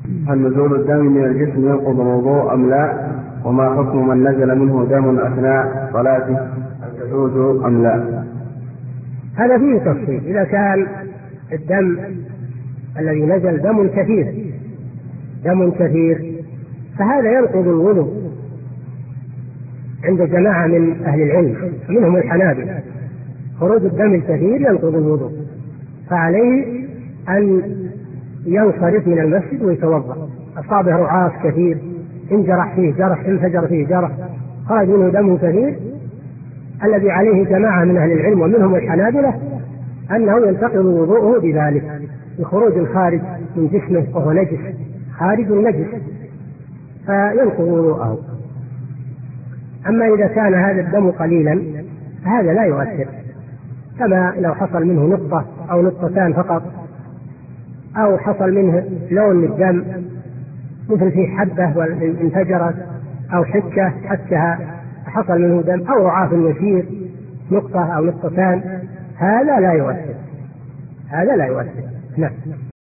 هل نزول الدم من الجسم ينقض الوضوء أم لا؟ وما حكم من نزل منه دم أثناء صلاته، هل تجوز أم لا؟ هذا فيه تفصيل. إذا كان الدم الذي نزل دم كثير فهذا ينقض الوضوء عند جماعة من أهل العلم منهم الحنابلة. خروج الدم الكثير ينقض الوضوء، فعليه أن ينصرف من المسجد ويتوضأ. أصابه رعاف كثير، انجرح فيه جرح، انفجر فيه جرح، خرج منه دم كثير، الذي عليه جماعة من أهل العلم ومنهم الحنابلة أنه ينتقض وضوءه بذلك، بخروج الخارج من جسمه وهو نجس، خارج النجس، فينقض وضوءه. أما إذا كان هذا الدم قليلا فهذا لا يؤثر، كما لو حصل منه نقطة أو نقطتان فقط، أو حصل منه لون للدم مثل في حبة وانفجرت، أو حكها حصل منه دم، أو رعاف يسير نقطة أو نقطتان، هذا لا يؤثر. نعم.